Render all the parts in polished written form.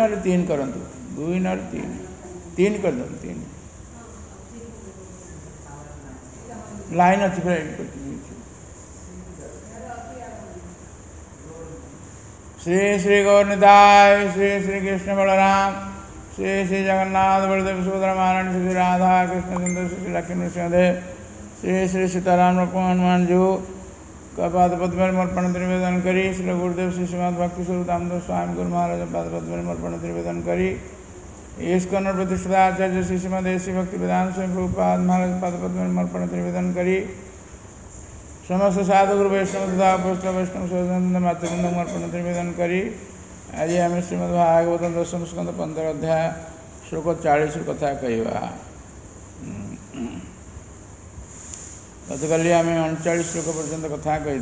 ना 3 करंतु 2 ना 3 कर दो 3 लाइन अच्छी श्री श्री गौरनिताय श्री श्री कृष्ण बलराम श्री श्री जगन्नाथ बलदेव सुभद्रा महारानी श्री राधा कृष्ण सुंदर श्री लक्ष्मण नृसिंहदेव श्री श्री सीताराम लक्ष्मण हनुमान जी का पाद पद्म अर्पण निवेदन करी श्री गुरुदेव श्री श्रीमद भक्ति स्वरूप दामोदर स्वामी गुरु महाराज पाद पद्म अर्पण निवेदन करी इस्कॉन प्रतिष्ठित आचार्य श्री श्रीमद ऐसी भक्ति वेदांत स्वयं प्रभुपाद महाराज पाद पद्म अर्पण निवेदन करी समस्त साधु गुरु वैष्णव तथा वैष्णव सौजन्य मातृवृंद अर्पण निवेदन करी आज आम श्रीमद भागवत दशम स्कंद 15 अध्याय श्लोक 40 कथा कहवा गतकाली आम 39 श्लोक पर्यंत कथा कही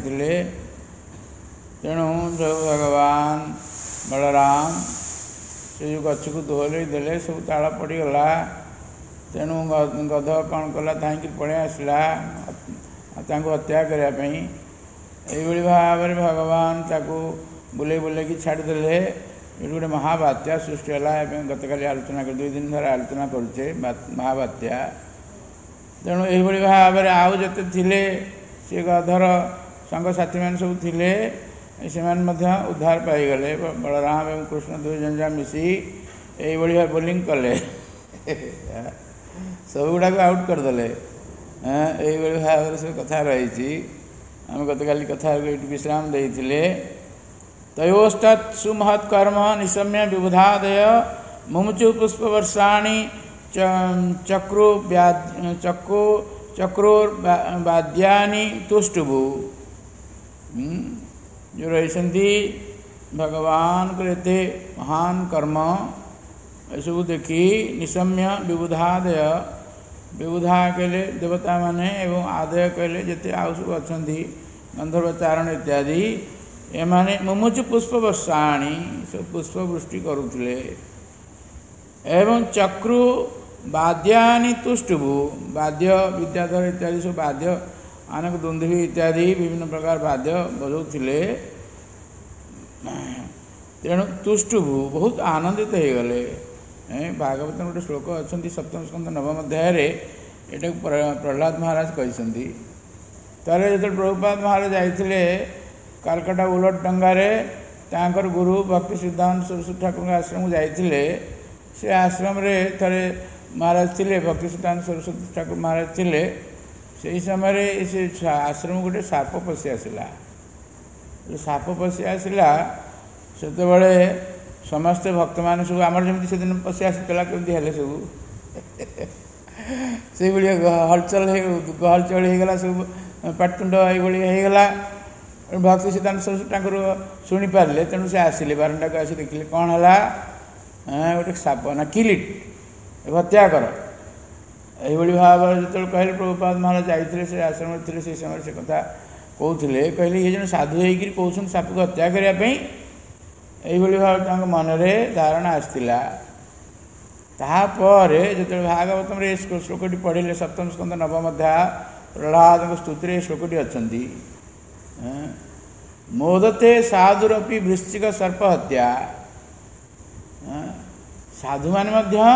तेणु जो भगवान बलराम से जो गछ को दोहल देले सब ताल पड़गला तेणु गध कौन कला धाई पड़े आसला हत्या करने ये भाव में भगवान ताको बुले बुले की छाड़देले ये गोटे महाबात्या सृष्टि है गतकाली आलोचना कर 2 दिन धर आलोचना करुचे महाबात्या तेणु यही भाव में आउ जिते थिले से गधर सांगसाथी मैंने सब थिले से उद्धार पाईगले बलराम एवं कृष्ण 2 जन जा मिसी यही भाव बोलिंग कले सब गुड़ा आउट करदे यही भाव में सब कथा रही आम गतकाली कथा विश्राम देते तयोस्तत् सुमहत्कर्म निशम्य विबुधादय मुमुचु पुष्पवर्षाणि चक्रोर्वाद्यानि तुष्टुभु जो रही भगवान करते महान कर्म सब देखी निशम्य विबुधादय विबुधा कहले देवता माने एवं आदय कहले जिते आउ सब अच्छा गंधर्वचारण इत्यादि एमाने मुमुचु पुष्प वर्षाणी सब पुष्प वृष्टि करुले एवं चक्रु वाद्यानि तुष्टुभु वाद्य विद्याधर इत्यादि सब वाद्य अनेक दुंदुभि इत्यादि विभिन्न प्रकार वाद्य बजाउले तेणु तुष्टुभु बहुत आनंदित हो गले भागवत गोटे श्लोक अच्छा 7म स्कंद 9म अध्याय एटा प्रहलाद महाराज कहते तारे जो प्रभुपाद महाराज जाते कालकाटा उलट डंगारे तांकर गुरु भक्ति सिद्धांत सरस्वती ठाकुर आश्रम जाते से आश्रम रे थरे महाराज थे भक्ति सिद्धांत सरस्वती ठाकुर महाराज थे से समय से आश्रम गोटे साप पशि आसला साप पशि आसला से समस्ते भक्त मान सब आम जमी से दिन पशि आसाला कमी हेले सब से हलचल होगला सब पाटकुंड होगला भक्ति सिद्धांत सरस्वती ठाकुर शुणी पारे तेणु से आसिले बारंडा को आसी देखिले कौन है गोटे साप ना किलिट हत्या कर यही भाव जो कहले प्रभुपाद महाराज जाते से आश्रम थे से समय से कथा कहते कहले ये जन साधु होकर कौन साप को हत्या करने यही भाव मनरे धारणा आसला तापर जो भागवतम श्लोकटी पढ़े 7म स्कंद 9म अध्याय प्रहलाद स्तुति श्लोकटी अच्छा मोदते साधुरपि वृश्चिक सर्प हत्या साधु मान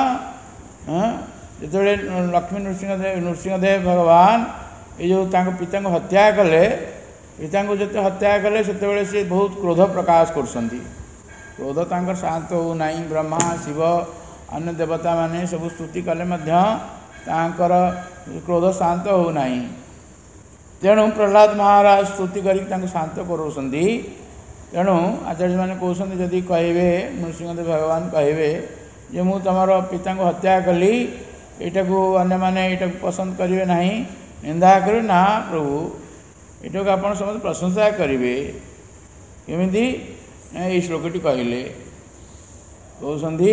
जो लक्ष्मी नृसिंहदेव भगवान ये जो पिता को हत्या कले पिता को जो हत्या कले से बहुत क्रोध प्रकाश कर क्रोध तांकर शांत हो नहीं ब्रह्मा शिव अन्य देवता माने सब स्तुति कले तांकर क्रोध शांत हो नहीं तेणु प्रहलाद महाराज स्तुति कर शांत करोसंदी तेणु आचार्य मैंने कहते जदि कहे नृसिंहदेव भगवान कहे जे मु तुम पिता को हत्या कली यहाँ को अन्य मैंने यहाँ पसंद करेंगे ना निंदा करें ना प्रभु यहाँ को आप समस्त प्रशंसा करेंगे केमी ये श्लोकटी कहले कहते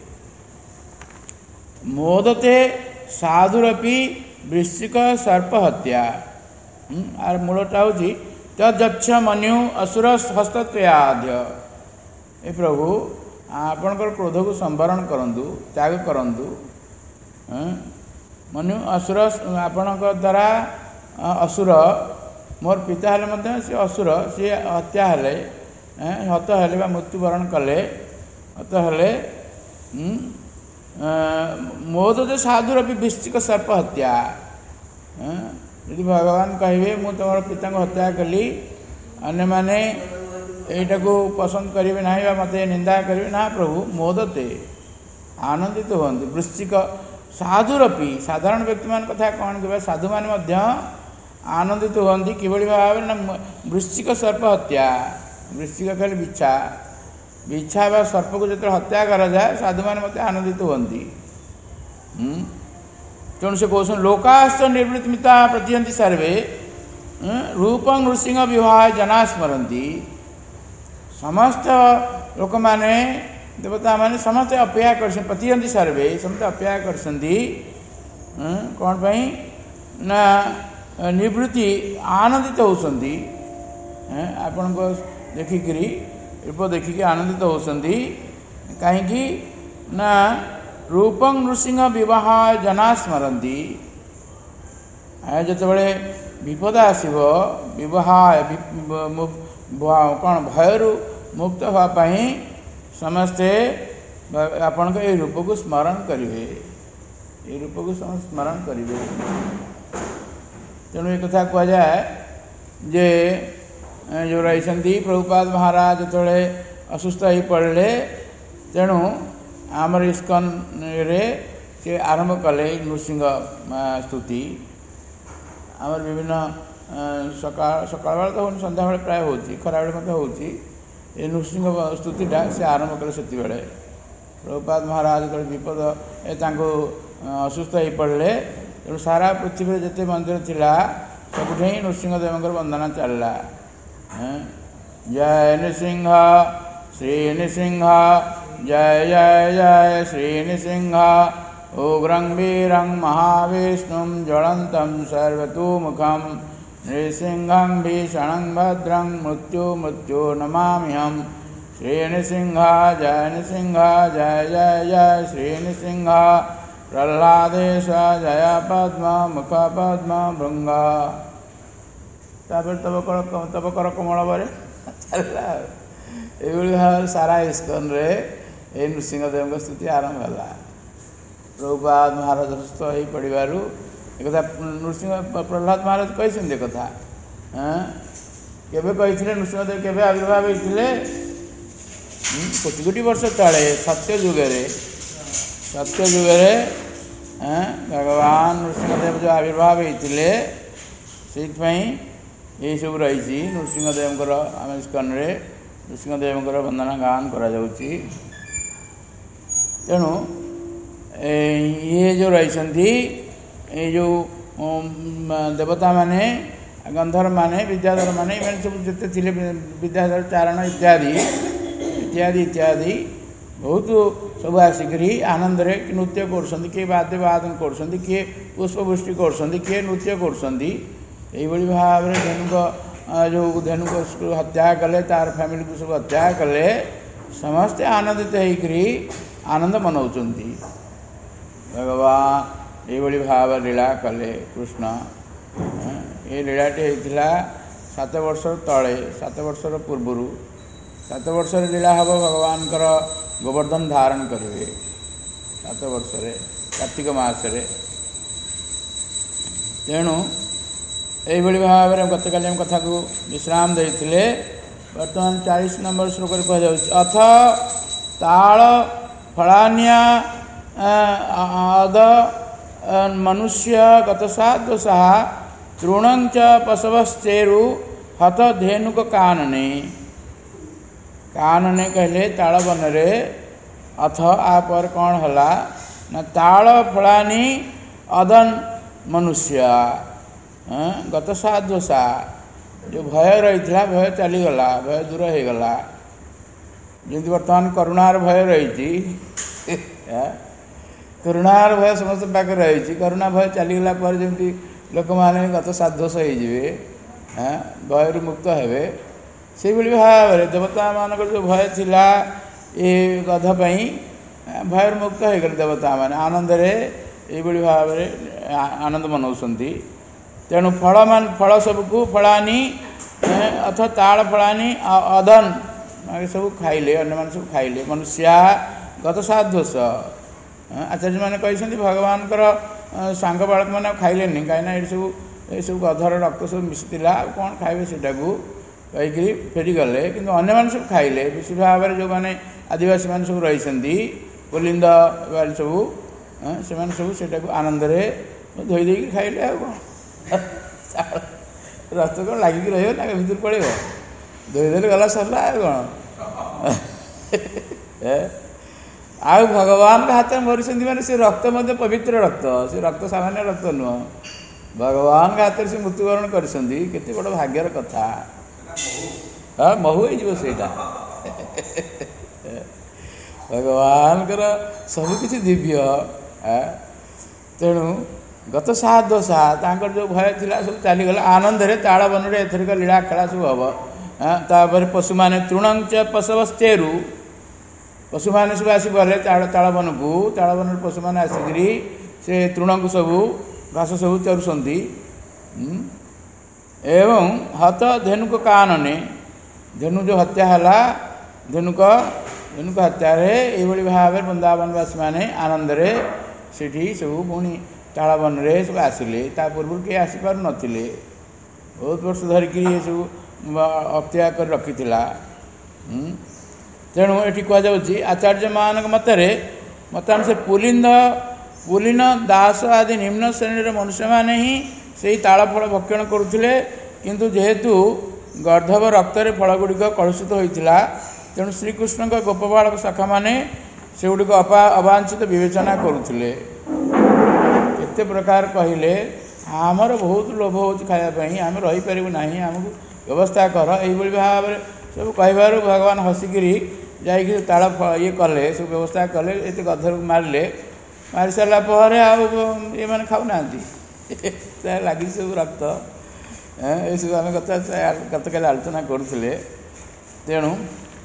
मोदते साधुरपि वृश्चिक सर्प हत्या आर मूलटा हूँ तद्यक्ष मनु असुर हस्तत्याद्य ए प्रभु आपणकर क्रोध को संवरण करंतु त्याग करंतु मनु असुर आपणक द्वारा असुर मोर पिता हेले से असुर सी हत्या हेले हत हेले मृत्युवरण कले अतः मोदते साधुरपि वृश्चिक सर्प हत्या यदि भगवान कहे मु तुम पिता हत्या कली अन्य माने यटा को पसंद करेंगे ना मत निंदा करेंगे ना प्रभु मोदते आनंदित हमें वृश्चिक साधुरपि साधारण व्यक्ति मान कथा कौन कह साधु मान आनंदित हमें किभली भाव ना वृश्चिक सर्प हत्या वृश्चिक कहले बिछा बिछा बा सर्प को जो हत्या करा जाए साधु मान मत आनंदित हमें तेणु से कौन लोकाश्च निर्वृत्मिता प्रतिहंति सर्वे रूपं नृसिंह विवाह जना स्मरती समस्त लोक माने देवता माने समस्त अपेक्षा कर प्रतिहंति सर्वे समस्त अपेक्षा करछंती कौन पाई ना निवृत्ति आनंदित होती आपण को देखिकी रूप देखिकी आनंदित होती कहीं ना रूपं नृसिंह विवाह जना स्मरती जिते विपद आसव विवाह कौन भयरू मुक्त होगापाई समस्ते आपण को रूप को स्मरण करेंगे ये रूप को स्मरण करेंगे तेणु एक कथा कह जाए जे जो रही प्रभुपाद महाराज जो असुस्थ हो पड़े तेणु आमर इस्कन रे से आरंभ कले नृसिंह स्तुति आमर विभिन्न सकाल सकाल बेला तो संध्या बेले प्राय होची खरा बेले होची ये नृसिंह स्तुतिटा से आरंभ कले से प्रभुपाद महाराज जो विपद असुस्थ हो पड़े तेणु सारा पृथ्वी जिते मंदिर थिला सबुठ ही नृसिंहदेव वंदना चलला जय नृसिंह श्री नृसिंह जय जय जय श्री नृसिंह उग्रं वीरं महाविष्णुं ज्वलन्तं सर्वतोमुखं नृसिंहं भीषणं भद्रं मृत्यु नमाम्यहं श्री नृसिंह जय जय जय श्री नृसिंह प्रह्लादेश जय पद्म मुख पद्म भृंग तब कर कमल बरे चलला ये भाव सारा इस्कन रे ये नृसिंहदेव स्तुति आरंभ है प्रभुपाद महाराज सुस्थ हो पड़ू एक नृसिंह प्रह्लाद महाराज कहते कथा केवे कही नृसिंहदेव केवे आविर्भाव होते कोटि कोटि वर्ष तले सत्य जुगे भगवान नृसिंहदेव जो आविर्भाव होते से यही सब रही नृसिंहदेव आम इस्कन रे नृसिंहदेव वंदना गान करा तेणु ये जो रही जो देवता माने गंधर्व माने विद्याधर माने सब जिते थे विद्याधर चारण इत्यादि इत्यादि इत्यादि बहुत सब आसिक आनंद रे नृत्य कर किए वाद्य वादन कर किए पुष्पवृष्टि कर किए नृत्य कर भाव धेनु जो धेनु को हत्या कले तार फैमिली को सब हत्या कले समस्ते आनंदित होकरी आनंद मनाउछंती भगवान ये भाव लीला कले कृष्ण ये लीलाटी होता 7 वर्ष तले 7 वर्ष पूर्वर 7 वर्ष लीला हम भगवान गोवर्धन धारण करेंगे 7 वर्ष कार्तिक मासरे तेणु यही भाव में गतकाली हम कथा को विश्राम देते बर्तमान 40 नंबर श्लोक कह अथ ताल फलान्या अद मनुष्य गतसाद्वसा तृणंच पशवश्चेरु हत धेनुक कानने कानने कहले ताल बन रे अथ आपर कौन हला ना ताल फलानी अदन मनुष्य गतसाद्वसा जो भय रही भय चलीगला भय दूर हो गला जमी बर्तमान करुणार भय रही करुणार भय समस्त पाखे रही करुणा भय चलीगला जमी लोक मैंने गतसाद्वश हो भय मुक्त हे से भाव में देवता मान जो भय थिला ये गधपाई भय मुक्त हो गले देवता मान आनंद ये भाव में आनंद मनाउछंती तेणु फल सबको फलानी अथ ताल फलानी अदन सब खाइले अन्य सब खाइले मनुष्या गत साधोष आचार्य मैंने कहते भगवान सांग बालक मैंने खाइले कहीं ये सब ये सब गधर रक्त सब मिशीला कौन खाइबे सेटा को कहीकि फेरीगले कि अन्य सब खाइले विशेष भाव में जो मैंने आदिवासी मैंने सब रही पुलिंद सब से सब से आनंद धोई देकी खाइले रक्त कौन लगिक भर पड़े धोईदे गला सरला कौन आ भगवान हाथ में मरी माने से रक्त मध्य पवित्र रक्त से रक्त सामान्य रक्त नुह भगवान हाथ से मृत्युवरण करते बड़ भाग्यर कथा हाँ महु होटा भगवान सबकि दिव्य तेणु गत साधोषा जो भय थी सब चलीगला आनंद ताड़ बन एथरिक लीला खेला सब हम तापर पशु मैंने तृणंच पशवश्चेरु पशु मैंने सब आस गले ताड़ बन को ताड़ बन पशु मैंने आसिक से तृण को सब घास सब चरुंट एवं हत धेनुक कानने धेनु जो हत्या है धेनुक हत्या ये भाव में वृंदावनवासी मैंने आनंद से सब पुणी ताड़ बन सब आसिले पूर्व किए आसीपार नथिले बहुत वर्ष धरिकी ये सब हत्या कर रखी तेणु ये कहुच्छी आचार्य मान मतरे मतन से पुलिन दास आदि निम्न श्रेणी मनुष्य मैंने ही से ताड़ फल भक्षण करुले किंतु जेहेतु गर्धव रक्त फल गुड़िक कलुषित होता तेणु श्रीकृष्ण गोपबालक शाखा मैंने से गुड़िक अवांछित विवेचना करुले केते प्रकार कहले आमर बहुत लोभ हो खायापी आम रहीपर ना आमको व्यवस्था कर यही भाव में सब कहबार भगवान हसिकी जाकि ताड़ ये कले सब व्यवस्था कले ये गधर मारे मारी सारापर ये मैंने खाऊना लगी सब रक्त ये सब आम गत काली आलोचना करुले तेणु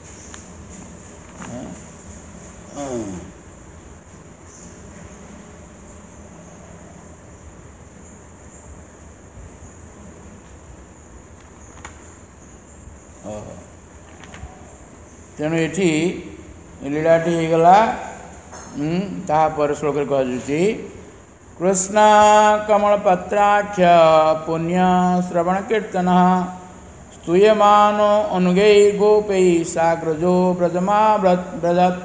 तेणु ये लीलाटी होगला तापर श्लोक कहुच्छी कृष्ण कमलपत्राक्ष पुण्य श्रवण कीर्तन स्तूयमान अनुगै गोपै साग्रजो ब्रजमा ब्रजत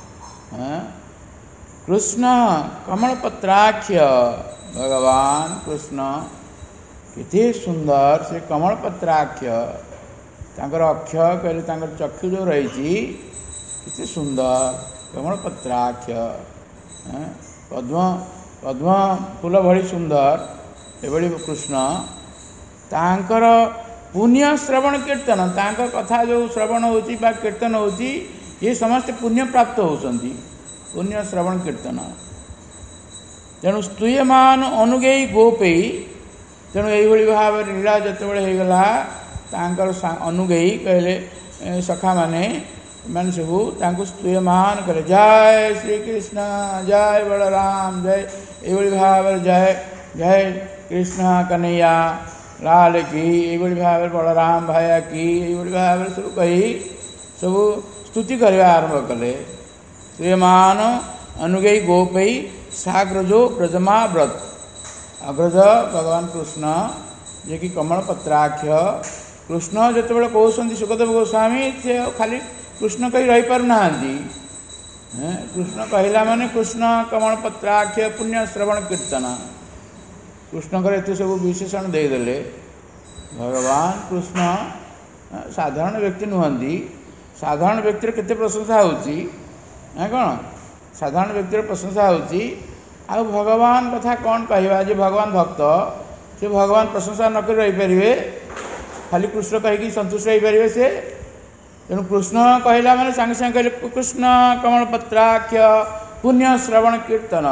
कृष्ण कमलपत्राक्ष भगवान कृष्ण कितने सुंदर से कमलपत्राक्ष तांकर अक्ष कहले तांकर चक्षु जो रही कितने सुंदर कमलपत्राक्ष पद्म पद्म फूल भली सुंदर एभली कृष्ण तांकर पुण्य श्रवण कीर्तन तांकर कथा जो श्रवण होची बा कीर्तन होची ये समस्त पुण्य प्राप्त होती पुण्य श्रवण कीर्तन तेणु स्तूयमान अनुगै गोपै तेणु यही भाव लीला जितेबाला होगला तांकर अनुगै कहले सखा माने मैंने सब स्तूयमान करे जय श्री कृष्ण जय बलराम जय ये भाव जय जय कृष्ण कन्हैया लाल की ये भाव बलराम भाया की ये भाव सब कही सब स्तुति करवा आरंभ कले स्तूयमान अनुगै गोपै साग्रजो ब्रजमा व्रत अग्रज भगवान कृष्ण जे कि कमलपत्राक्ष कृष्ण जितेबाला कहते सुखदेव गोस्वामी से खाली कृष्ण कहीं रही पार ना कृष्ण कहला माने कृष्ण कमलपत्राक्ष पुण्य श्रवण कीर्तन कृष्णकर एत सब विशेषण देदेले भगवान कृष्ण साधारण व्यक्ति नुहति साधारण व्यक्तिर केते प्रशंसा होची कौन साधारण व्यक्तिर प्रशंसा होची आ भगवान कथा कौन कहवा जे भगवान भक्त से भगवान प्रशंसा न कर रही पारे खाली कृष्ण कहीकि संतुष्ट हो पारे से तेणु कृष्ण कहला मैंने सांगे सांगे कहले कृष्ण कमलपत्राक्ष पुण्य श्रवण कीर्तन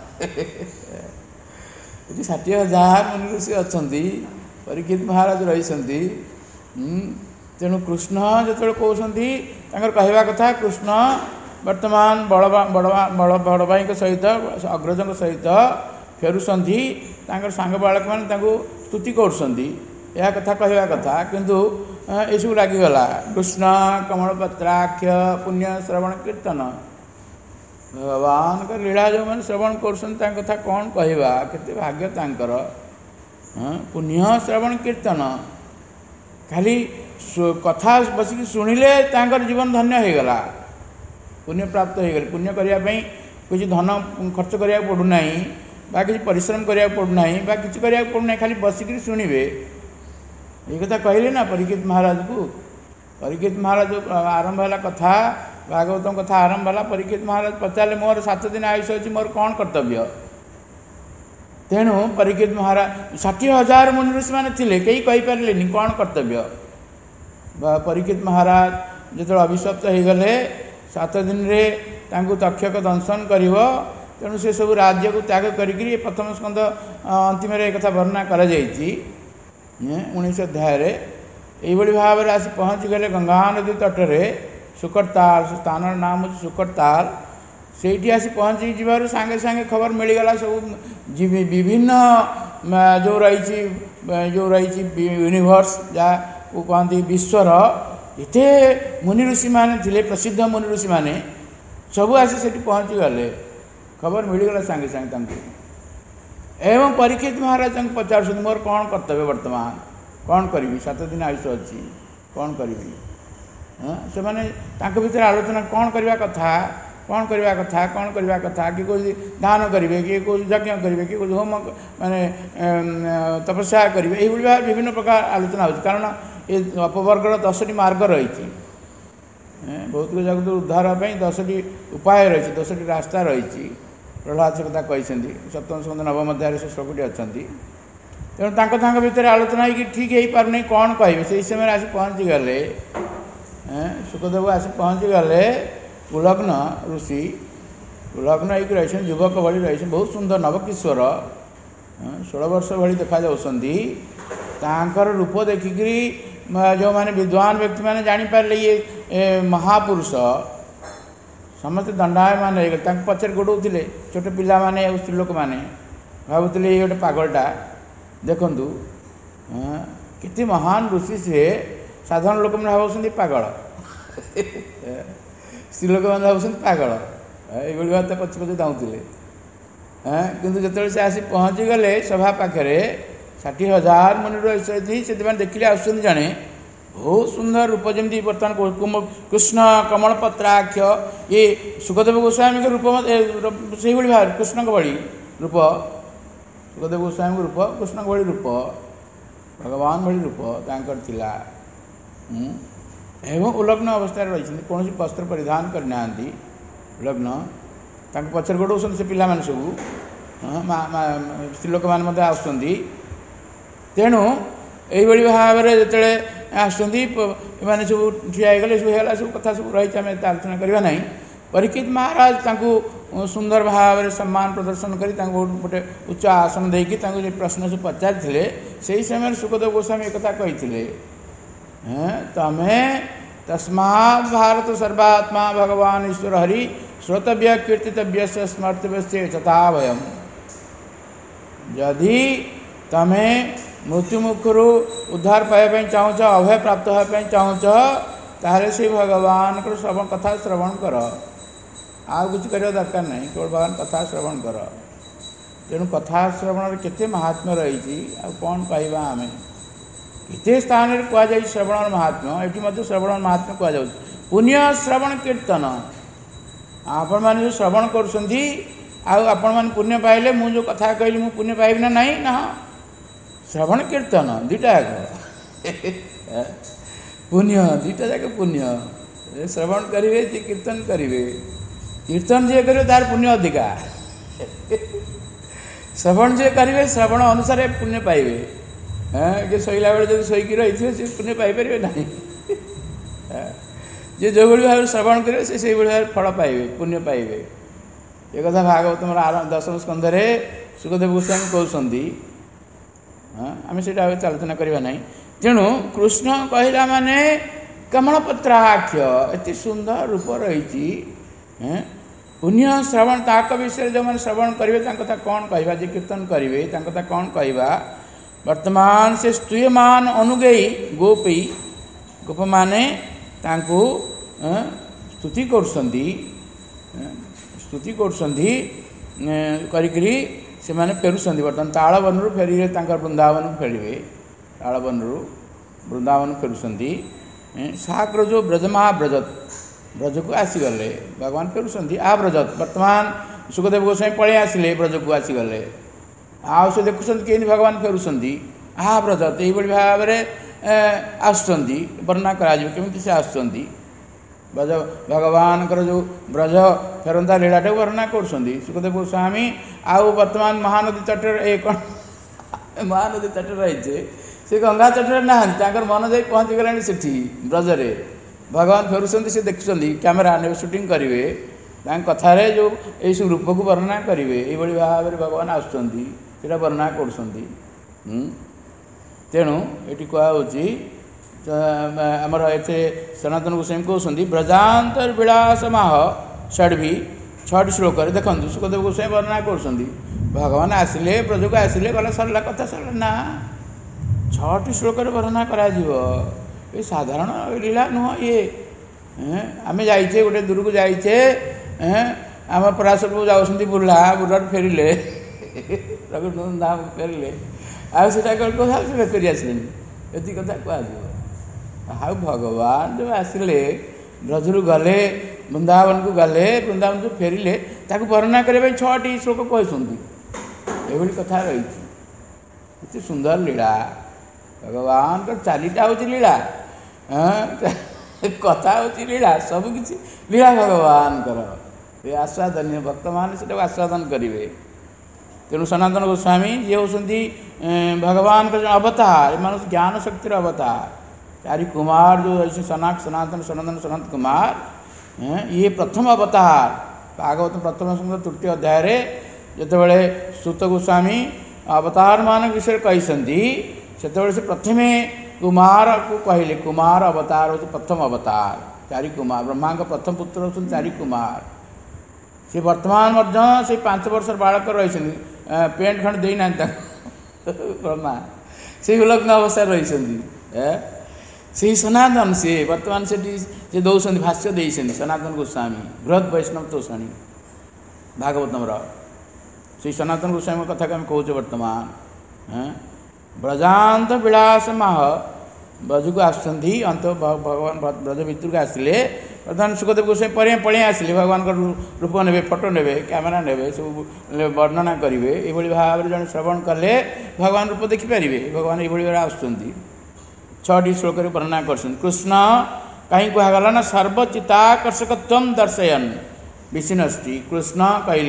60,000 मुनि ऋषि अच्छा परीक्षित महाराज रही तेणु कृष्ण जो कहते कहवा कथा कृष्ण वर्तमान बड़ भाई सहित अग्रज सहित फेरुंट सांग बालक मैंने स्तुति कर यह कथा कहवा कथा किंतु एसबू लगिगला कृष्ण कमलपत्राक्ष पुण्य श्रवण कीर्तन भगवान का लीला जो मैंने श्रवण कर कथा कौन कहवा केते भाग्य तांकर पुण्य श्रवण कीर्तन खाली कथा बसिक शुणिले तांकर जीवन धन्य हो गला पुण्य प्राप्त हो गले पुण्य करने किसी धन खर्च करा पड़ूना बा किसी परिश्रम करा पड़ूना बा किसी करा पड़ूना खाली बसिक शुणवे ये कथा कहले ना परीक्षित महाराज को परीक्षित महाराज आरंभ है कथा भागवतम कथा आरंभ है परीक्षित महाराज पचारे मोर 7 दिन आयुष अच्छी मोर कौन कर्तव्य तेणु परीक्षित महाराज 60,000 मुनि ऋषि मैंने थे कई कहींपारे कौन कर्तव्य परीक्षित महाराज जो अभिशप्त हो गले 7 दिन रे तक्षक दंशन कर तेणु से सब राज्य को त्याग करी प्रथम स्कंद अंतिम एक कथा वर्णना कर 19 अध्याय यही भाव में आसी पहुँची गले गंगा नदी तटरे सुकरताल स्थान नाम हूँ सुकरताल से आसी पहुँची जीवार सांगे सांगे खबर मिलगला सब विभिन्न जो रही यूनिवर्स जहाँ कहती विश्वर इतने मुनि ऋषि मैंने थे प्रसिद्ध मुनि ऋषि मैंने सब आसी से पहुँची गले खबर मिलगला सांगे सांगे एवं परीक्षित महाराज पचार मोर कौन कर्तव्य वर्तमान कौन करी 7 दिन आयुष अच्छी कौन करी से मैंने भीतर आलोचना कौन करवा कथा कौन करवा कथा कौन करवा कथा कि कौन दान करेंगे कि कौन यज्ञ करेंगे कि कौन होम माने तपस्या करेंगे ये विभिन्न प्रकार आलोचना हो कारण ये अपवर्गर 10टी मार्ग रही भौतिक जगत उद्धार 10टी उपाय रही 10टी रास्ता रही प्रहलाद से कथा कहते 7म स्कंद 9म अध्याय से श्लोकटी अच्छा तेणु भितर आलोचना हो ठीक हो पार नहीं कौन कहे से समय आसी पहुँची गले सुखदेव आसी पहुँची गले उलग्न ऋषि उलग्न होकर रही युवक भाई रही बहुत सुंदर नवकिशोर 16 वर्ष भाई देखा रूप देखिकी जो मैंने विद्वान व्यक्ति मैंने जापारे ये महापुरुष समस्त दंडायमान हो गए पचर गोड़े छोट पिला माने स्त्री लोक मैंने भावुले ये गोटे पागलटा देखु कितनी महान ऋषि से साधारण लोक मैंने भावुं पागल स्त्री लोक मैंने भावुं पागल ये बात पचे पचे दाऊले किंतु जो से आसी पहुँची गले सभा पाखे 60,000 मुनि रही से देखिले आस जड़े बहुत सुंदर रूप जमी बर्तमान कृष्ण कमलपत्राक्ष ये सुखदेव गोस्वामी के रूप से भाव कृष्ण भाई रूप सुखदेव गोस्वामी रूप कृष्ण भाई रूप भगवान भाई रूप तांकर थिला एवं उलग्न अवस्था रही कौन वस्त्र परिधान करना उलग्न पचर गोड़ से पिला माने सब स्त्री लोक मैंने आसुँच तेणु यही भाव में जो आसने सब ठिया गले सब सब कथा सब रही आम आलोचना करवा ना परीक्षित महाराज सुंदर भाव में सम्मान प्रदर्शन कर गोटे उच्च आसन देकी प्रश्न सब पचारि से समय सुखदेव गोस्वामी एक कथा कही तमें तस्मात् भारत सर्वात्मा भगवान ईश्वर हरि श्रोतव्य कीर्तितव्य स्मर्तव्य तथा वयम जदि तमें मृत्यु मुखरू उद्धार पाइबा चाहूच अभय प्राप्त होगापी चाहूच ताहले से भगवान को श्रवण कथा श्रवण कर आ कुछ करने दरकार नहीं केवल भगवान कथा श्रवण कर तेणु कथा श्रवण केते महात्म्य रही कौन कहवा आम केते स्थान कहुई श्रवण महात्म्य ये श्रवण महात्म्य कहु पुण्य श्रवण कीर्तन आपण मैंने जो श्रवण कर पुण्य पाइले मुझे जो कथा कहली मुझे पुण्य पाइबी ना नहीं ना श्रवण कीर्तन दुईटा पुण्य दुईटा जाक पुण्य श्रवण करेंगे जी कीर्तन करेंगे कीर्तन जी करेंगे तार पुण्य अधिका श्रवण जी करेंगे श्रवण अनुसार पुण्य पाइबे कि शोला बेले जो शोक रही थे पुण्य पाइपर ना जे जो भाव श्रवण करेंगे से भाव फल पाइबे पुण्य पाइबे ये कथा भागवतम 10म स्कंधे सुखदेव गोस्वामी कहते आम से आलोचना करवा ना तेणु कृष्ण कहला माने कमलपत्राक्ष एत सुंदर रूप रही पुण्य श्रवण ताक विषय जो मैंने श्रवण करेंगे कथा कौन कहवा जे कीर्तन करेंगे कथा कौन कहवा वर्तमान से स्तूयमान अनुगई गोपी गोप माने तांको स्तुति करसंदी स्तुति करसंदी करिकरी से माने फेरुसंदी वर्तमान तालबनरु फेरिले तांकर वृंदावन फेरिवे तालबनरु वृंदावन फेरुसंदी साग्र जो ब्रजमा ब्रजत ब्रज को आसीगले भगवान फेरुसंदी आ ब्रजत वर्तमान सुखदेव गोस्वामी पळे आसिले ब्रज को आसीगले आ से देखुसंदी केनि भगवान फेरुसंदी आ ब्रजत एई बड़ी भाबरे आसुचंदी वर्णना करा जिवो केमिति से आसुचंदी ब्रज भगवान जो ब्रज फेरंदा लीलाटा वर्णना करसंदी सुखदेव गोस्वामी आउ वर्तमान महानदी तट एक महानदी तट रही से गंगा तट ना मन जाई पहुँची गलानी सेठी ब्रजरे भगवान फेरुसंदी से देखुचंदी कैमेरा ने शूटिंग करेंगे कथार जो ये सब रूप को वर्णना करेंगे ये भाव में भगवान आसुचंदी सेटा वर्णना करसंदी तेणु ये कहुच्छी आमर ये सनातन गोस्वामी कहते ब्रजांतर विलास माह षड्भी 6 श्लोक देखो सुखदेव गोस्वामी वर्णना करसंदी भगवान आसिले ब्रज को आसिले गला सरला कथा सरला ना 6 श्लोक वर्णना करा ये साधारण लीला नुह ये आम जाइए गोटे दूर को जाइए आम पराशर जाऊँ बुला बुलार फेरिले धाम फेरिले आटा कौन फेरी आसिले ये कथा कह भगवान जो आसिले ब्रजरू गले वृंदावन को गले वृंदावन जो फेरिले ताकू वर्णना करने 6टी श्लोक कहते ये कथा रही सुंदर लीला भगवान का चालीटा हूँ लीला कथा हूँ लीला सबकि लीला भगवान ये आस्वादन भक्त मैंने आस्वादन करेंगे तेणु सनातन गोस्वामी जी होती भगवान का जो अवतार मान ज्ञान शक्तिर अवतार 4 कुमार जो ऐसे सनातन सनातन सनत कुमार ये प्रथम अवतार भागवत प्रथम स्कंद 3 अध्याय जितेबाला सूत गोस्वामी अवतार मान विषय कही से प्रथमे कुमार को कहले कुमार अवतार हो प्रथम अवतार 4 कुमार ब्रह्मा का प्रथम पुत्र होती 4 कुमार से वर्तमान से 5 वर्ष बालक रही पेंट खंड देना ब्रह्मा से उलग्न अवस्था रही से सनातन से वर्तमान से दौरान भाष्य दे सनातन गोस्वामी बृहद वैष्णव तोषणी भागवतम से सनातन गोस्वामी कथा को कहूँ वर्तमान ब्रजांत विलास माह ब्रज को आसुँच अंत भगवान ब्रज भितर को आसिले प्रधान सुखदेव गोस्वामी पड़े आसिले भगवान का रूप ने फोटो ने कैमेरा ने सब वर्णना करेंगे ये भाव में जन श्रवण कले भगवान रूप देखिपारे भगवान ये भाव आसुँच 6टी श्लोक वर्णना कर कृष्ण कहीं कहगला ना सर्वचिताकर्षकत्व दर्शयन विशिनष्टि कृष्ण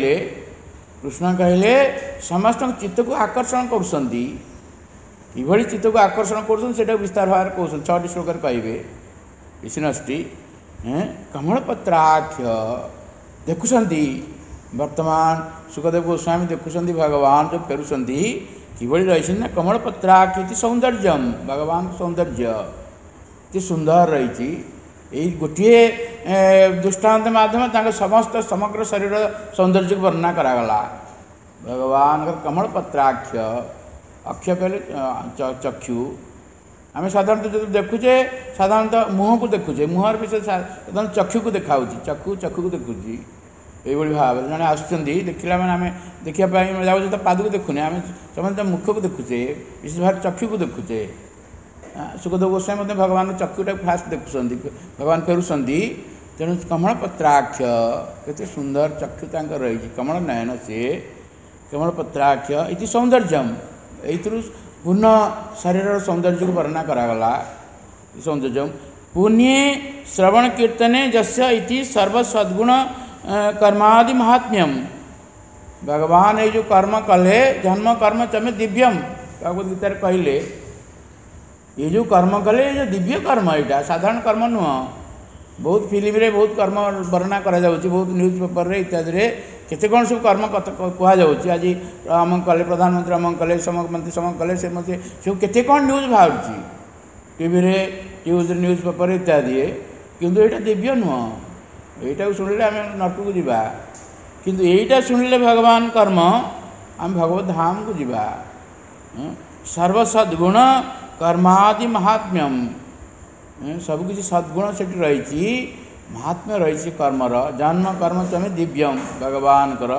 कहले समस्त चित्त को आकर्षण करुँच ये चित्त को आकर्षण कर विस्तार भाव में कहते 6टी श्लोक कहे विशिनष्टि कमलपत्राख्य देखुंट वर्तमान सुखदेव गोस्वामी देखुंट भगवान जो फेरुंट किभली रही ना कमलपत्राख्य सौंदर्य भगवान सौंदर्य सुंदर रही गोटे दृष्टांत माध्यम समस्त समग्र शरीर सौंदर्य को वर्णना करागला भगवान कमलपत्राख्य अक्ष कहले चक्षु आम साधारणतः जो देखुचे साधारणतः मुह को देखुचे मुहर विषय साधारण चक्षु को देखा चक्षु को देखुची ये भाव में जड़े आसुँच देखला मैंने आम देखापी जाऊँ तो पाद को देखुने आम समस्त मुख को देखुचे विशेष भाव चक्षु को देखुचे सुखदेव गोस्वामी भगवान चक्षुटा फास्ट देखुं भगवान फेरुंट तेणु कमलपत्राक्ष के सुंदर चक्षु रही कमल नयन से कमलपत्राक्ष ये सौंदर्य ये पूर्ण शरीर सौंदर्य को वर्णना करागला सौंदर्य पुण्य श्रवण कीर्तने जस्य इति सर्वसद्गुण कर्मादि महात्म्यम भगवान ये जो कर्म कले जन्म कर्म चमे दिव्यम भगवद गीता कहले ये जो कर्म कले ये जो दिव्य कर्म यहाँ साधारण कर्म नुह बहुत फिल्म रे बहुत कर्म वर्णना करा जाउची बहुत न्यूज पेपर रे इत्यादि केते कौन सब कर्म कह जाउची आज अमक कले प्रधानमंत्री अमक कले समक मंत्री समक कले से मते सब केते कौन न्यूज बाहरची टीवी रे न्यूज पेपर इत्यादि किंतु एटा दिव्य नुह एटा सुनिले आम नटक को जीवा किंतु एटा सुनिले भगवान कर्म आम भगवत धाम को जीवा सर्वसद्गुण कर्मादि महात्म्यम सबकि सद्गुण से रही महात्म्य रही कर्मर जन्म कर्म तमें दिव्यम भगवान कर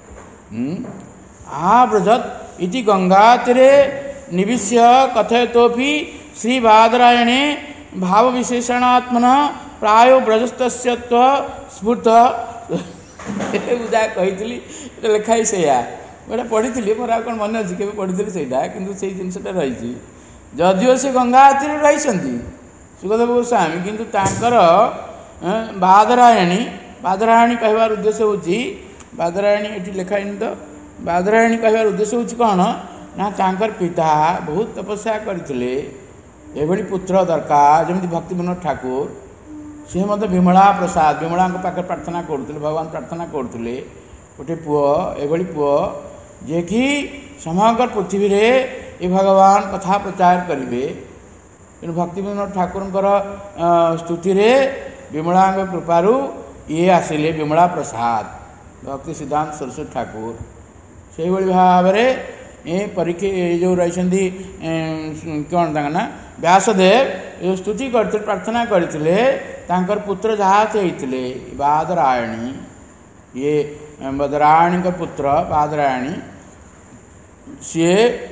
आव्रजत इति गंगातीरे निविश्य कथयतोपि श्री बादरायणे भाव विशेषणात्मन प्रायो ब्रजस्तस्यत्व स्फूर्त बुझा कही लिखाई से गोटे पढ़ी मोर कौन मन अच्छी के पढ़ी से कि जिनसा रही जदिओ से गंगा तीर रही सुखदेव गोस्वामी किंतु तांकर बादरायणी कहवार उद्देश्य होची बादरायणी ये लिखाई तो बादरायणी कहवार उद्देश्य होची कौन ना तांकर पिता बहुत तपस्या करथिले एभली पुत्र दरकार जमी भक्ति विनोद ठाकुर सी मत विमला प्रसाद विमला पाखे प्रार्थना करुले भगवान प्रार्थना करुले गोटे पुओ एभली पुओ जे कि समग्र पृथ्वी रे ये भगवान कथा प्रचार करेंगे तेणु भक्ति विनोद ठाकुर स्तुति रे विमला कृपारू ये आसिले विमला प्रसाद भक्ति सिद्धांत सरस्वती ठाकुर से भाव में ये परीक्षा जो रही कौन ना व्यासदेव जो स्तुति करते प्रार्थना करते पुत्र जहाँ से होते बादरायणी ये बादरायणी का पुत्र बादरायणी सी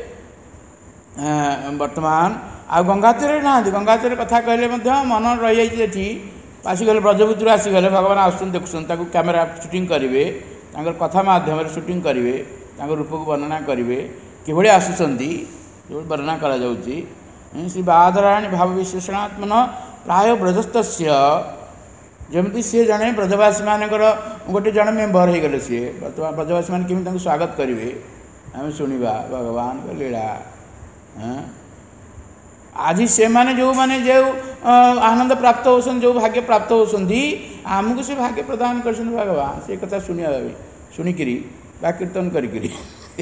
वर्तमान आ गंगातीर ना गंगातीर कथा कहले मन रही आसीगले ब्रजभूतर आसीगले भगवान आसुन देखुन कैमेरा शूटिंग करेंगे कथा माध्यम शूटिंग करेंगे रूप को वर्णना करेंगे किभली आसुंच वर्णना करा श्री बादरायणी भाव विशेषणात्मन प्राय ब्रजस्त जमी सी जड़े ब्रजवासी मान गोटे जन मेम्बर हो गले सी ब्रजवासी मैंने केमी स्वागत करेंगे आम शुणा भगवान का लीला आज से माने जो आनंद प्राप्त होसन जो भाग्य प्राप्त होसंदी आमको से भाग्य प्रदान कर भगवान से कथा शुणा शुणिकी बा कीर्तन करी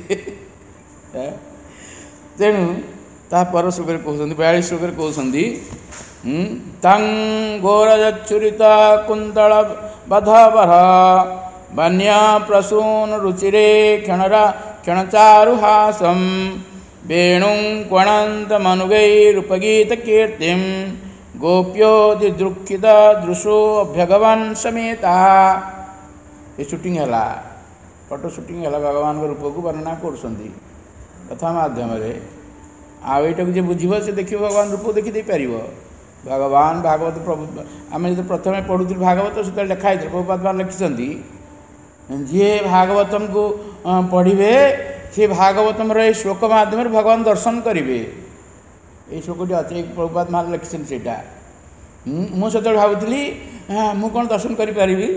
तेणु तापर श्लोक कहते 42 श्लोक कहते तं घोरजच्छुरित कुंतल बधवर वन्य प्रसून रुचिरे क्षणचारुहासम वेणुं क्वणंत मनुगैरुपगीत कीर्तिम गोप्यो दिदृक्षित दृशो अभ्यगवन समेता ये शूटिंग है फोटो शूटिंग है भगवान रूप को वर्णना कर कथा माध्यम आईटा को बुझे से देखिए भगवान रूप देखी पार भगवान भागवत प्रभु आम जो प्रथम पढ़ु भागवत से लिखाई प्रभुपाद लिखिं जी भागवतम को पढ़े से भागवतम श्लोक माध्यम भगवान दर्शन करेंगे ये श्लोकटी अच्छे प्रभुपाद मान लिखिं से मुझे भावुली मु कौन दर्शन करी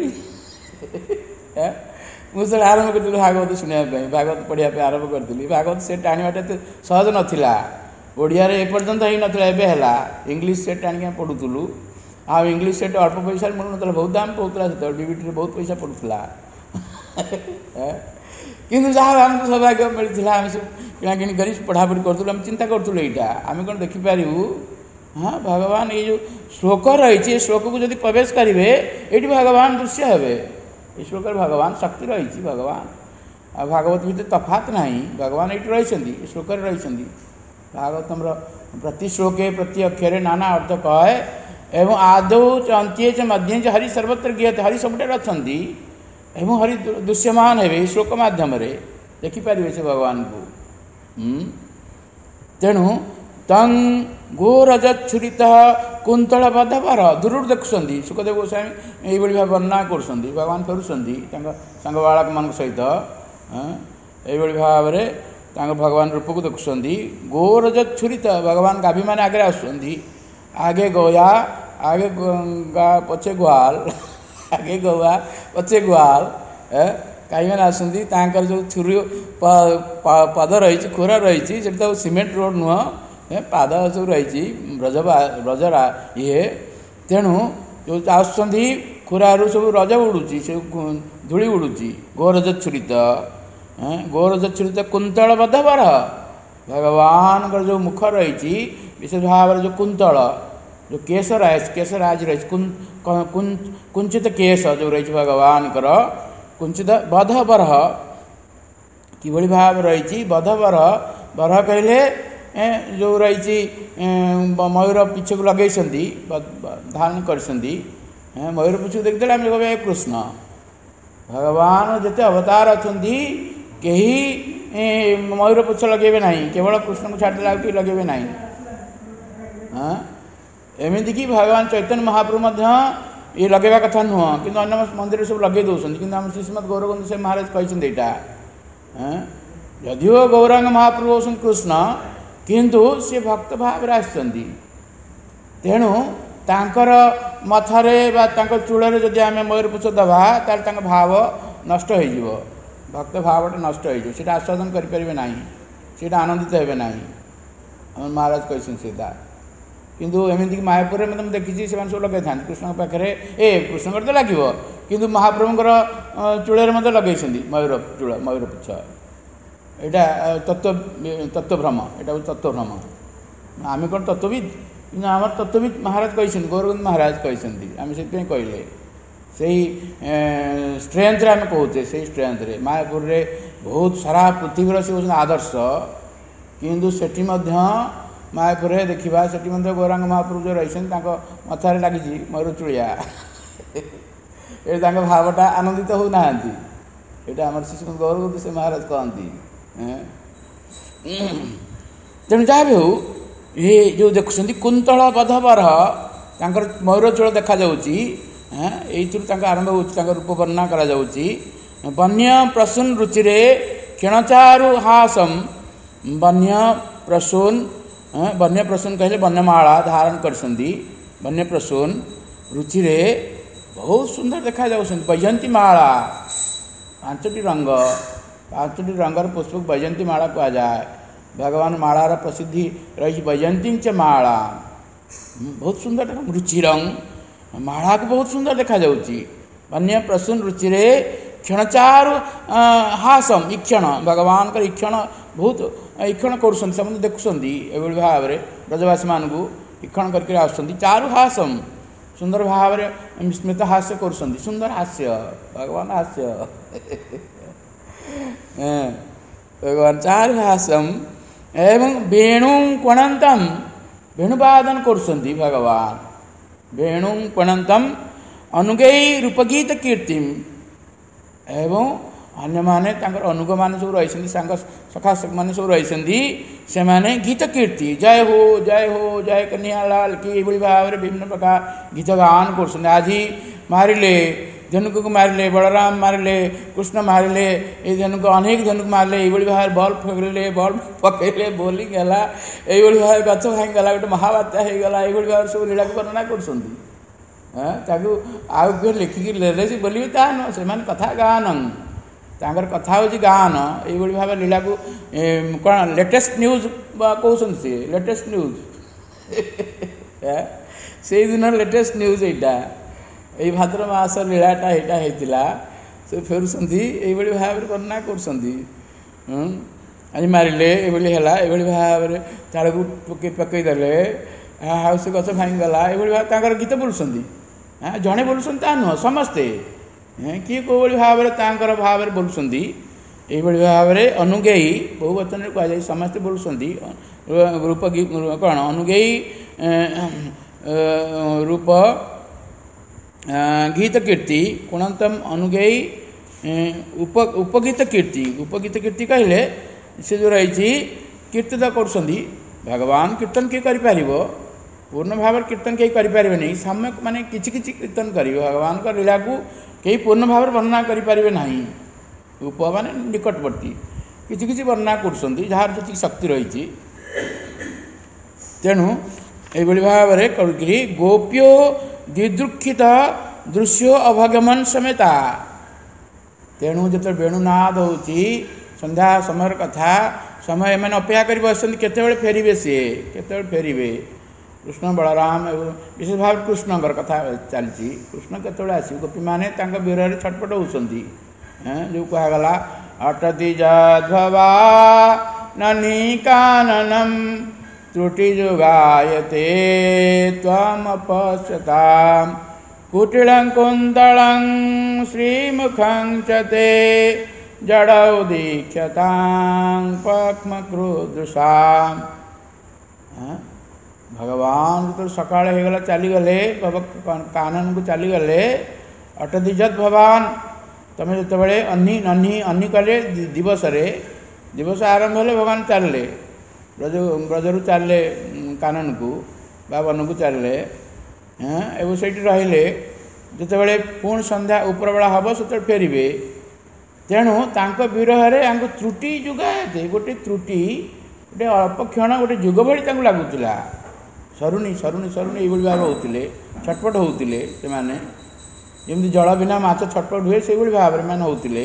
मुझे आरंभ करी भागवत शुणापी भागवत पढ़ाई आरंभ करी भागवत से टाणीटा तो सहज नाला ओडिया एपर्यंत ही नाला एवं इंग्लीश सेट आनिक पढ़ुलु आ इंग्लीश सेट अल्प पैसा मिलू ना बहुत दाम पड़ता से डीबीटी बहुत पैसा पड़ूला किंतु जहाँ आमको सौभाग्य मिलता आम सब किणाकिणी कर पढ़ापढ़ी करूँ आम चिंता करूँ यहाँ आम कौन देखिपारू हाँ भगवान ये जो श्लोक रही श्लोक को जब प्रवेश करेंगे ये भगवान दृश्य हे श्लोक भगवान शक्ति रही भगवान आ भागवत भी तफात ना भगवान ये रही श्लोक रही भागवतम प्रति श्लोके प्रति अक्षरे नाना अर्थ कहे एवं आदौ च अंत्ये च मध्य च हरि सर्वत्र गीयते हरि सबुठ अच्छा एवं हरि दृश्यमान हे श्लोक मध्यम देखिपारे से भगवान को तेणु तं गोरजच्छुरित कुंतल बधवर दूर देखुं सुखदेव गोस्वामी ये भाव वर्णना कर भगवान फेरुंट बालक मान सहित ये भाव में भगवान रूप को देखुं गोरजच्छुरित भगवान गाभी मैंने आगे आगे गया आगे पछे गुआल आगे गवा पछे गुआल कई मैंने आसती जो छुरी पद रही खोरा रही तो सीमेंट रोड नुह पाद सब रही ब्रजरा ये तेणु जो आसुँच खोरु सब रज उड़ूची से धूली उड़ूची गोरजच्छुरित गोरजच्छुरित कुंतल बधवर भगवान जो मुख रही विशेष भाव जो कुंतल जो केशराज रही कुंचित केश जो रही भगवान कुंचित बधवर कि भाव रही बधवर बर कहले जो रही मयूर पिछक लगे धारण कर मयूर पिछक देखते आम कह कृष्ण भगवान जिते अवतार अच्छा कहीं मयूर पुछ लगे ना केवल कृष्ण को छाड़ा कि लगे ना एमती कि भगवान चैतन्य महाप्रभु ये लगेवा कथा नुह कि अन्य मंदिर सब लगे दौरान कि श्रीमद गौरगोविंद से महाराज कहते यहाँ यदिओ गौरांग महाप्रभु हों कृष्ण किंतु सी भक्त भाव तेणु तांकर मथारे चूल जदि आम मयूरपुछ दबा ताल भाव नष्ट हो भक्त भावटा नष्ट हो आस्वादन करें ना से आनंदित हे ना महाराज कहते किंतु एमती कि मायापुर में मुझे देखी से सब लगे था कृष्ण पाखे कृष्ण तो लगे किंतु महाप्रभुंर चूल मत लगे मयूर चूल मयूर पुछ यहाँ तत्वभ्रम यहाँ तत्वभ्रम आम कौन तत्वविद कि आम तत्वविद महाराज कहते गौरगोविंद महाराज कहते आम से कहले से स्ट्रेंथ आम कहते से स्ट्रेंथ मायापुर बहुत सारा पृथ्वीर से हूँ आदर्श किंतु सेठी मायापुर देखा से गौरांग महाप्रभु जो रही मथार लगी मयूर चूलिया ये भावटा आनंदित होना यहाँ आम श्री गौरगोविंद से महाराज कहती तेणु जहाँ भी हो ये जो देखुं कुंतल बधवर मयूर चूल देखा आरंभ हो रूप वर्णना करा वन्य प्रसून रुचि क्षणचारु हासम वन्य प्रसून कहले वन्यमाला धारण कर वन्य प्रसून रुचि बहुत सुंदर देखा वैजयंती माला 5टी रंगर पुष्प वैजयंती माला कह जाए भगवान मालार प्रसिद्धि रही वैजयंती च माला बहुत सुंदर रुचिरंग माला को बहुत सुंदर देखा वन्य प्रसून रुचि क्षणचारु हासम ईक्षण भगवान का ईक्षण बहुत ईक्षण कर देखुं ये भाव में ब्रजवासी मानू ईक्षण करके आसुँच चारु हासम सुंदर भाव में स्मित हास्य कर सुंदर हास्य भगवान हास्य भगवान चारु हासम एवं वेणु कोणंतम वेणुवादन कर भगवान वेणु कोणंतम अनुगई रूपगीत कीर्तिम एवं अन्य माने अनुग मान सब रही सखा मैंने सब रही से माने गीत कीर्ति जय हो जय कन्हैया लाल की भाव में विभिन्न प्रकार गीत गान कर आज मारिले धनुक को मारिले बलराम मारिले कृष्ण मारिले ये धनुक अनेक धनुक मारिले ये भाव बल फगड़े बल पकड़े बोलिंग है ये भाव गच भांगीगला गोटे महाबात्या होगा ये भाव सब लीला वर्णना कर लिखिकी बोलिए ता नुह से कथा गान तांकर कथा हूँ गान ये भाव लीला को कौन लेटेस्ट न्यूज कहते सी लेटेस्ट न्यूज से दिन लेटेस्ट न्यूज यहाँ यही भाद्र मास लीलाटा यहाँ होता से फेरुंट ये भाव में वर्णना कर मारे ये भाव में ताड़ को पकईदे हाउस गच भांगीगला ये भाव गीत बोलुं जड़े बोलुं ता नुह समस्ते किए कौ भाव में भाव में बोलुं ये भाव में अनुगेयी बहुवचन कहुए समस्ते बोलुं रूप कौन अनुगेयी रूप गीत कीर्ति कुणंतम अनुगेयी उपगीत कीर्ति कहले से जो रही कीर्तित कर भगवान कीर्तन किए कर पूर्ण भाव कीर्तन कहीं करें नहीं सम्यक माने किछि कीर्तन करेंगे भगवान का लीला को कहीं पूर्ण भाव वर्णना करें ना रूप माने निकटवर्ती किछि वर्णना कर जार जी शक्ति रही तेणु ये भाव में करी गोप्यो दिदृक्षित दृश्यो अभगमन समेता तेणु जो वेणुनाद हो संध्या समय कथा समय मैंने अपेक्षा कर बस केतबेले फेरिबे सी केतबेले फेरिबे कृष्ण बलराम विशेष भाव कृष्णकर कथा चलती कृष्ण केतबेले आस गोपी मैंने विरह छटपट होती जो कहगला अटति जद्भवा ननी काननम त्रुटि जुगायते त्वमपश्यताम् कुटिलं कुन्तलं श्रीमुखं च ते जडौ दीक्षतां पक्ष्मक्रुदृशां भगवान जो सकाल हो गला चलीगले कानन को चलीगले अटदिजत भगवान तुम जो अन्नी नन्ही अन्नी कले दिवस दिवस आरंभ हेले भगवान चलले ब्रजरू चलले कानन को बा वन को चलले एवं से रहिले जिते पुणी संध्या उपरबेला हम से फेरबे तेणु विरह त्रुटि जुगाए गोटे त्रुटि गोटे अल्प क्षण गोटे जुग भाई लगुला सरुनी सरुनी सरुनी ये भाव होते छटपट होते जमी जल बिना माछ छटपट हुए से भाव में होते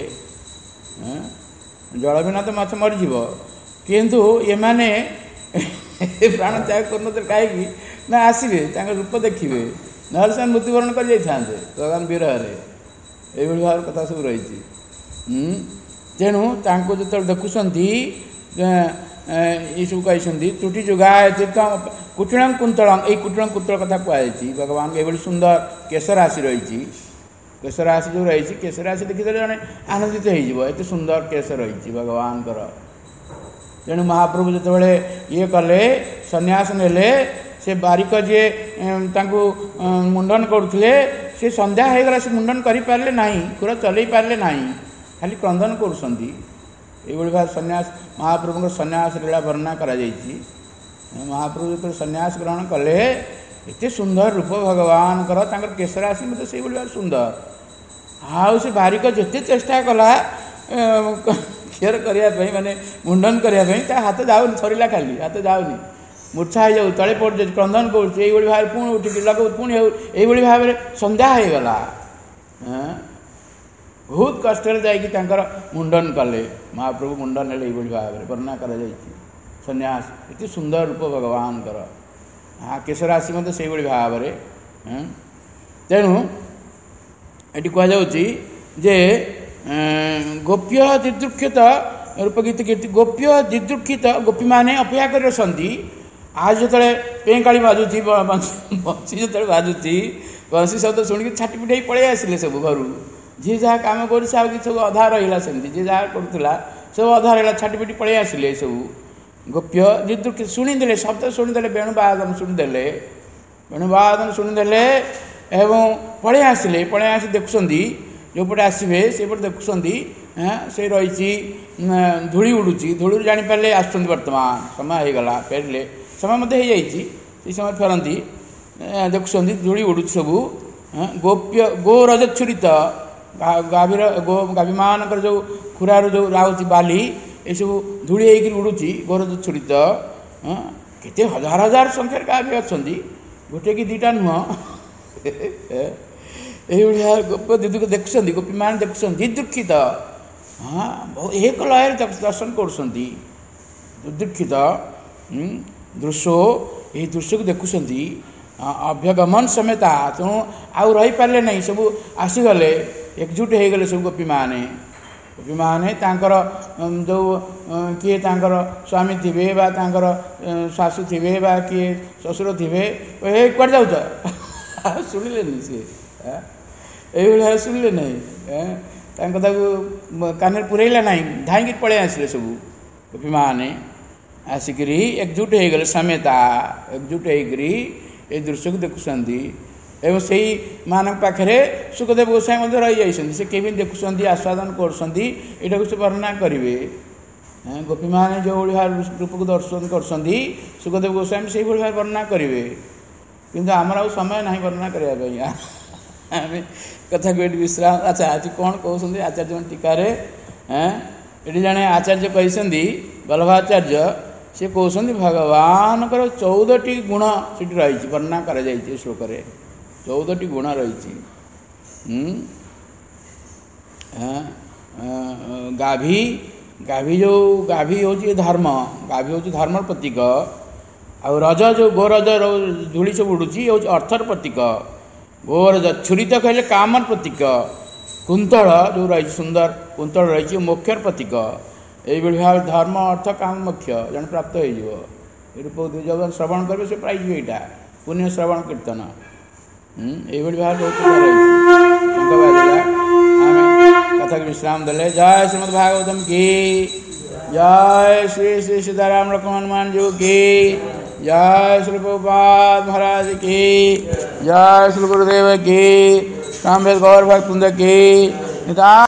जल बिना तो माछ मरीज किंतु ये माने प्राण त्याग कर कहीं ना आसवे रूप देखिए ना से मृत्युवरण कर भगवान विरह ये भाव कथा सब रही तेणु जो देखुंट ये सब कही त्रुटि जुगाए तीर्थ कुटिलम कुंतलम ये कुटिलम कुंतल कथा कहुई भगवान ये सुंदर केशराशि रही केशराशि जो रही केशराशि देखीदे जड़े आनंदित होते सुंदर केश रही भगवान तेणु महाप्रभु जो ये कले सन्यास नेले से बारिक जी मुंडन करुले से संध्या हो गला से मुंडन करें ना खुर चलई पारे ना खाली क्रंदन कर भाव सन्यास महाप्रभु सन्यास लीला वर्णना करा महाप्रभु जो सन्यास ग्रहण कले एते सुंदर रूप भगवान केशराशि मतलब से भाव सुंदर आउ से बारिक जिते चेष्टा कला क्षीर करने माने मुंडन करने हाथ जाऊनी थरला खाली हाथ जाऊनी मूर्छा हो जाऊ तले पड़ जाए क्रंदन कर भाव पुणी उठिक लगे पुणी ये भाव में संध्या हो गला बहुत कष्ट जाकर मुंडन कले महाप्रभु मुंडन ये भाव में वर्णना कर सन्यास ये सुंदर रूप भगवान केशराशि मत से भाव में तेणु ये कहुचे गोप्य दिदृक्षित रूपगीत कीर्ति गोप्य दिदृक्षित गोपी मैंने अपेक्षा कर आज जो पेंकाड़ी बाजुची बंसी जो बाजुची बंसी शब्द शुणिक छाटी पिटाई पलि आसिले सब घर जी जहाँ कम कर सब अधा रहा सेमती जी जहाँ करूला सब अधा रहा छाटी पिटी पलि आसिले सब गोप्य दिदृक्षित शुणीदे शब्द शुणीदे वेणुवादन शुणीदे वेणुवादन शुणीदे एवं पलि आसिले आसी देखुं जोपटे आसवे से पटे देखुं से रही धूली उड़ूची धूली जापारे आसुँच बर्तमान समय हो गला फेरले समय मत हो समय फेरती देखुं धूली उड़ूची सब गोप्य गोरजच्छुरित गाभीर गाभी मानकर जो खुरार जो राउची बाली ये सब धूली होकर उड़ूची गोरजच्छुरित केते हजार हजार संख्यार गाभी अच्छा गोटे कि दुईटा नुह ये गोप्य दिदु देखुं गोपी मान देखुं दिदृक्षित हाँ एक लय दर्शन करुदीक्षित दृश्य ये दृश्य को देखुं अभ्यगमन समेता तेणु आउ रही पारे नहीं सब आसीगले एकजुट हो गले सब गोपी माने जो किए स्वामी थे शाशु थे किए ससुर थे कौन जाऊ शुणिले सी ये शुणिले ना कथा कान पुरैला ना धाई पलि आसिले सब गोपी मैंने आसिक एकजुट हो गले समेता एकजुट होकर ये दृश्य को देखुं एवं से मान पाखे सुखदेव गोसाई रही जाइए से केमी देखुं आस्वादन कर से वर्णना करेंगे गोपी मैंने जो भाव रूप को दर्शन कर सुखदेव गोस्वामी से भाव वर्णना करेंगे किंतु आमर आ समय ना वर्णना करने आम कथा को ये विश्राम अच्छा आज कौन कहते आचार्य टीकार ये जड़े आचार्य कहते वल्लभाचार्य से कहते भगवान 14टी गुण से रही वर्णना कर श्लोक 14टी गुण रही गाभी गाभी जो गाभी हूँ धर्म गाभी हूँ धर्म प्रतीक आ रज जो गोरज धूली सब उड़ूची हूँ अर्थर प्रतीक गोरज छुरी तो कहले कामर प्रतीक कुंतल जो रही सुंदर कुंतल रही मोक्षर प्रतीक ये भाव धर्म अर्थ काम मोक्ष जन प्राप्त हो रूप जब श्रवण करेंगे से पाइबे यहाँ पुण्य श्रवण कीर्तन ये भाव बहुत कथा विश्राम देले। जय श्रीमद् भागवतम की जय। श्री श्री सीताराम लक्ष्मण हनुमान जी की जय श्री प्रभुपाद महाराज की जय, श्री गुरुदेव की, रामवेद गौर भक्त की।